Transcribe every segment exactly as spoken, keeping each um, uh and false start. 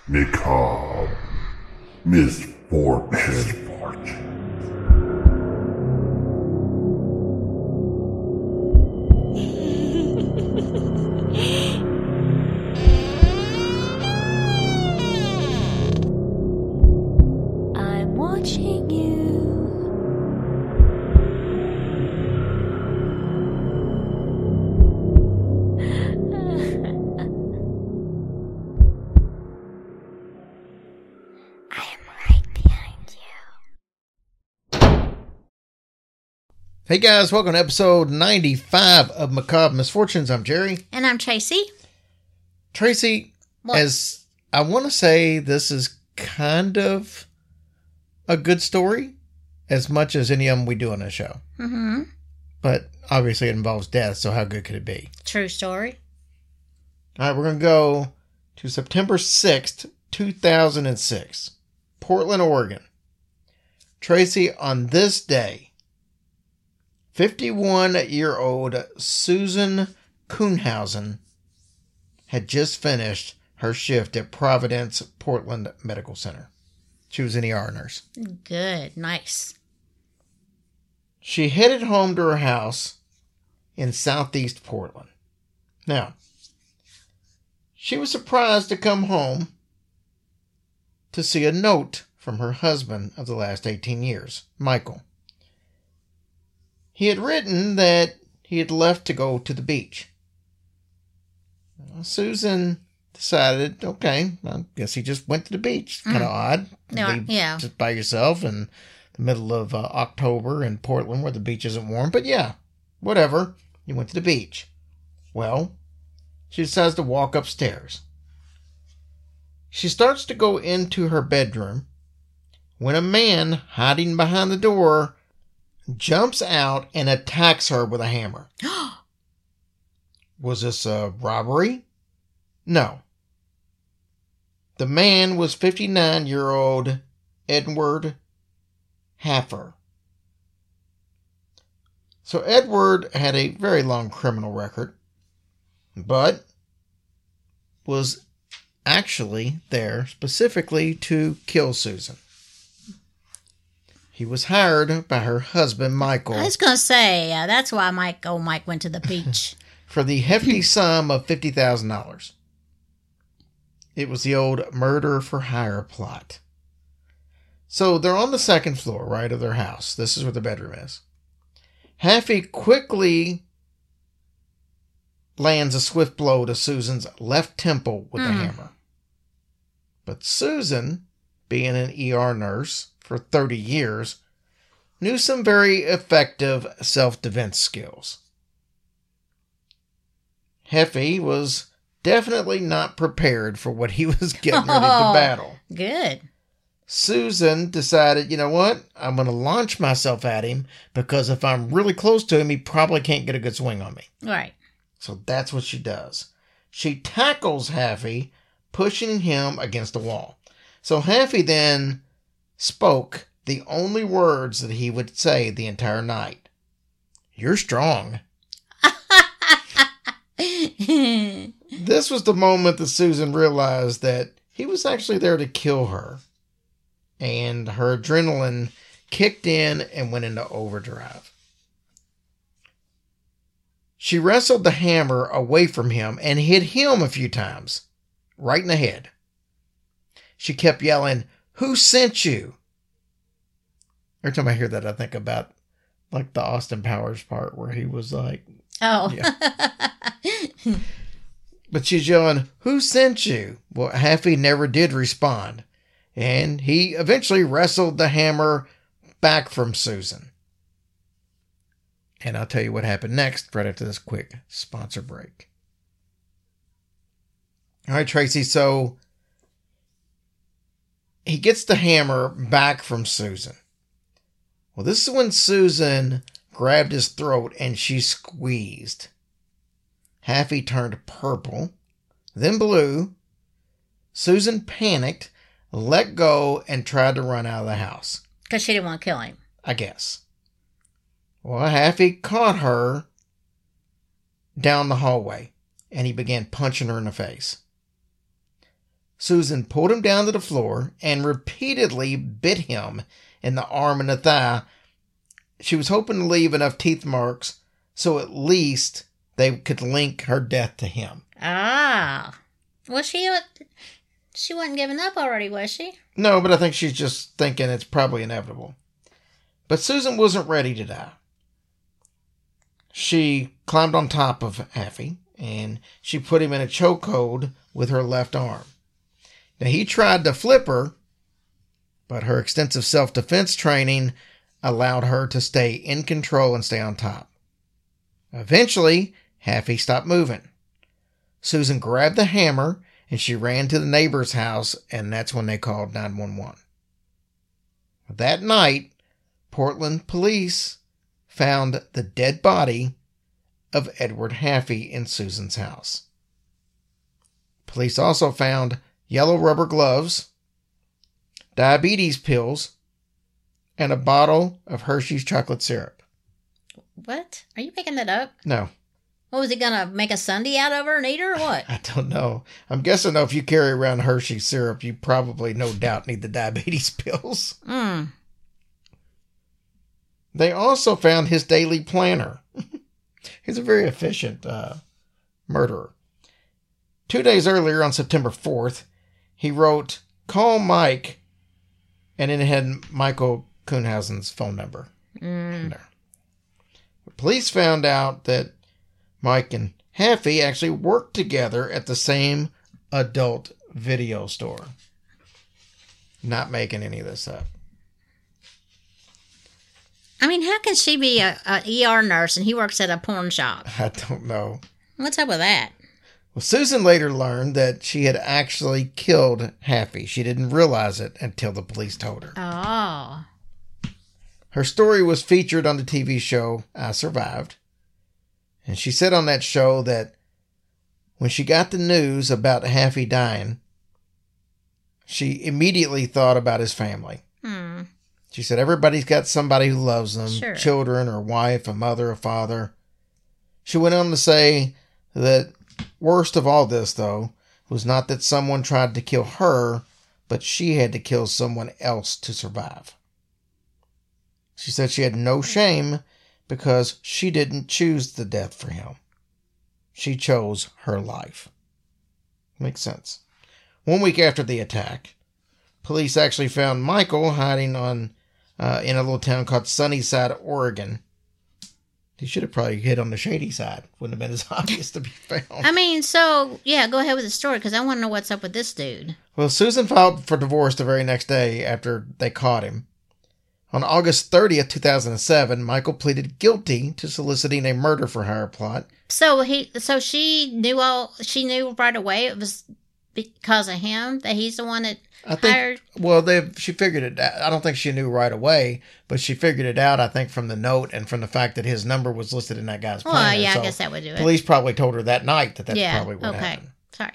Macabre. Misfortune. Misfortune. I'm watching you. Hey guys, welcome to episode ninety-five of Macabre Misfortunes. I'm Jerry. And I'm Tracy. Tracy, What? as I want to say, this is kind of a good story, as much as any of them we do on the show. Mm-hmm. But obviously it involves death, so how good could it be? True story. All right, we're going to go to September sixth, two thousand six, Portland, Oregon. Tracy, on this day, fifty-one-year-old Susan Kuhnhausen had just finished her shift at Providence Portland Medical Center. She was an E R nurse. Good. Nice. She headed home to her house in southeast Portland. Now, she was surprised to come home to see a note from her husband of the last eighteen years, Michael. He had written that he had left to go to the beach. Well, Susan decided, okay, I guess he just went to the beach. Kind of Mm. odd. to Yeah, be yeah. Just by yourself in the middle of uh, October in Portland where the beach isn't warm. But yeah, whatever. He went to the beach. Well, she decides to walk upstairs. She starts to go into her bedroom when a man hiding behind the door jumps out and attacks her with a hammer. Was this a robbery? No. The man was fifty-nine-year-old Edward Haffer. So Edward had a very long criminal record, but was actually there specifically to kill Susan. He was hired by her husband, Michael, I was going to say, uh, that's why Mike, old Mike went to the beach. for the hefty sum of fifty thousand dollars. It was the old murder for hire plot. So they're on the second floor, right, of their house. This is where the bedroom is. Haffey quickly lands a swift blow to Susan's left temple with the Mm. hammer. But Susan, being an E R nurse for thirty years, knew some very effective self-defense skills. Heffy was definitely not prepared for what he was getting ready to Oh. battle. Good. Susan decided, you know what? I'm going to launch myself at him because if I'm really close to him, he probably can't get a good swing on me. Right. So that's what she does. She tackles Haffey, pushing him against the wall. So Haffey then spoke the only words that he would say the entire night. You're strong. This was the moment that Susan realized that he was actually there to kill her. And her adrenaline kicked in and went into overdrive. She wrestled the hammer away from him and hit him a few times, right in the head. She kept yelling, "Who sent you?" Every time I hear that, I think about like the Austin Powers part where he was like, Oh. but she's yelling, "Who sent you?" Well, Haffey never did respond. And he eventually wrestled the hammer back from Susan. And I'll tell you what happened next right after this quick sponsor break. All right, Tracy. So he gets the hammer back from Susan. Well, this is when Susan grabbed his throat and she squeezed. Haffey turned purple, then blue. Susan panicked, let go, and tried to run out of the house. Because she didn't want to kill him. I guess. Well, Haffey caught her down the hallway, and he began punching her in the face. Susan pulled him down to the floor and repeatedly bit him in the arm and the thigh. She was hoping to leave enough teeth marks so at least they could link her death to him. Ah. Well, she, she wasn't giving up already, was she? No, but I think she's just thinking it's probably inevitable. But Susan wasn't ready to die. She climbed on top of Haffey, and she put him in a chokehold with her left arm. Now, he tried to flip her, but her extensive self-defense training allowed her to stay in control and stay on top. Eventually, Haffey stopped moving. Susan grabbed the hammer, and she ran to the neighbor's house, and that's when they called nine one one. That night, Portland police found the dead body of Edward Haffey in Susan's house. Police also found yellow rubber gloves, diabetes pills, and a bottle of Hershey's chocolate syrup. What? Are you making that up? No. What, was he going to make a sundae out of her and eat her or what? I don't know. I'm guessing though, if you carry around Hershey's syrup, you probably no doubt need the diabetes pills. Hmm. They also found his daily planner. He's a very efficient uh, murderer. Two days earlier, on September fourth, he wrote, "Call Mike," and then it had Michael Kuhnhausen's phone number. Mm. There. The police found out that Mike and Haffey actually worked together at the same adult video store. Not making any of this up. I mean, how can she be a, a E R nurse and he works at a porn shop? I don't know. What's up with that? Well, Susan later learned that she had actually killed Haffey. She didn't realize it until the police told her. Oh. Her story was featured on the T V show I Survived. And she said on that show that when she got the news about Haffey dying, she immediately thought about his family. Hmm. She said everybody's got somebody who loves them, Sure. Children, or wife, a mother, a father. She went on to say that worst of all this, though, was not that someone tried to kill her, but she had to kill someone else to survive. She said she had no shame because she didn't choose the death for him. She chose her life. Makes sense. One week after the attack, police actually found Michael hiding on uh, in a little town called Sunnyside, Oregon. He should have probably hid on the shady side. Wouldn't have been as obvious to be found. I mean, so, yeah, go ahead with the story, because I want to know what's up with this dude. Well, Susan filed for divorce the very next day after they caught him. On August thirtieth, two thousand seven, Michael pleaded guilty to soliciting a murder-for-hire plot. So he, so she knew all, she knew right away it was because of him, that he's the one that I think, hired? well, they she figured it out. I don't think she knew right away, but she figured it out, I think, from the note and from the fact that his number was listed in that guy's Well, planner. yeah, So I guess that would do it. police probably told her that night that that's yeah, probably what okay. happened. Sorry.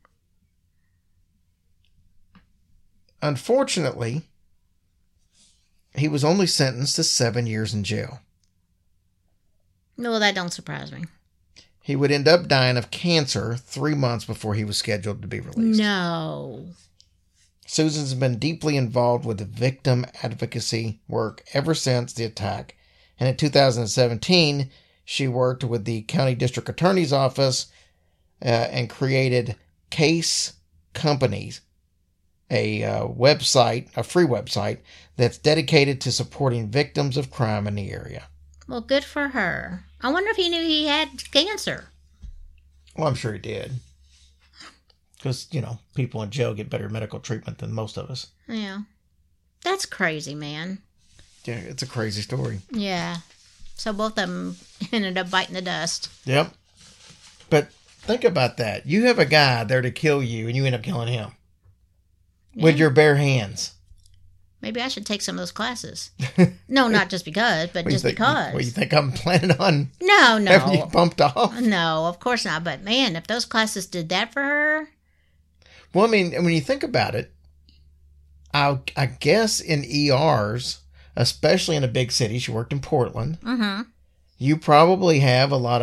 Unfortunately, he was only sentenced to seven years in jail. Well, that don't surprise me. He would end up dying of cancer three months before he was scheduled to be released. No. Susan's been deeply involved with victim advocacy work ever since the attack. And in two thousand seventeen, she worked with the county district attorney's office uh, and created Case Companies, a uh, website, a free website that's dedicated to supporting victims of crime in the area. Well, good for her. I wonder if he knew he had cancer. Well, I'm sure he did. Because, you know, people in jail get better medical treatment than most of us. Yeah. That's crazy, man. Yeah, it's a crazy story. Yeah. So both of them ended up biting the dust. Yep. But think about that. You have a guy there to kill you, and you end up killing him. Yeah. With your bare hands. Maybe I should take some of those classes. No, not just because, but What, just you think, because. What, you think I'm planning on No, no. having you bumped off? No, of course not. But man, if those classes did that for her. Well, I mean, when you think about it, I, I guess in E Rs, especially in a big city, she worked in Portland, Mm-hmm. you probably have a lot of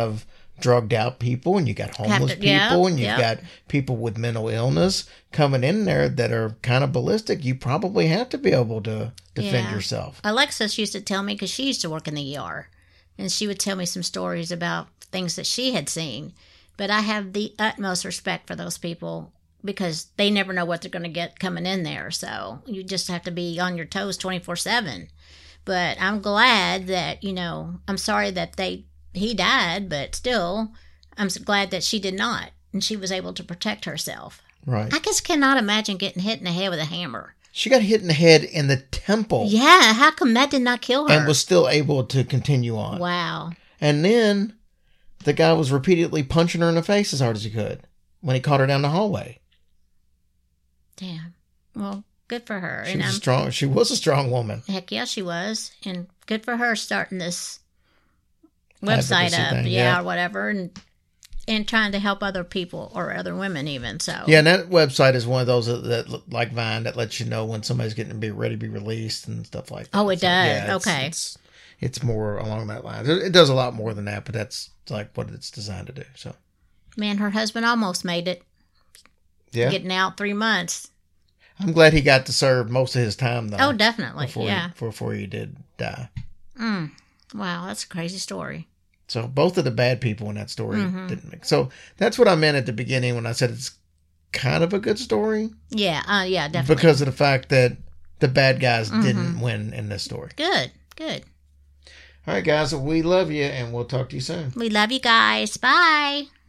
drugged out people, and you got homeless to, yeah, people, and you've yep. got people with mental illness coming in there that are kind of ballistic. You probably have to be able to defend Yeah. yourself. Alexis used to tell me, because she used to work in the E R, and she would tell me some stories about things that she had seen. But I have the utmost respect for those people because they never know what they're going to get coming in there. So you just have to be on your toes twenty-four seven. But I'm glad that, you know, I'm sorry that they he died, but still, I'm so glad that she did not. And she was able to protect herself. Right. I just cannot imagine getting hit in the head with a hammer. She got hit in the head in the temple. Yeah, how come that did not kill her? And was still able to continue on. Wow. And then the guy was repeatedly punching her in the face as hard as he could when he caught her down the hallway. Damn. Well, good for her. She and was I'm, a strong. She was a strong woman. Heck yeah, she was. And good for her starting this website Advocacy up, thing, yeah, yeah. or whatever, and and trying to help other people or other women even. So Yeah, and that website is one of those that, that like Vine, that lets you know when somebody's getting to be ready to be released and stuff like that. Oh, it So, does. yeah, it's, Okay. It's, it's more along that line. It it does a lot more than that, but that's like what it's designed to do. So man, her husband almost made it. yeah, Getting out three months. I'm glad he got to serve most of his time though. Oh, definitely. before Yeah. he, before he did die. Mm. Wow, that's a crazy story. So both of the bad people in that story Mhm. didn't make. So that's what I meant at the beginning when I said it's kind of a good story. Yeah, uh, yeah, definitely. Because of the fact that the bad guys Mhm. didn't win in this story. Good, good. All right, guys, we love you, and we'll talk to you soon. We love you guys. Bye.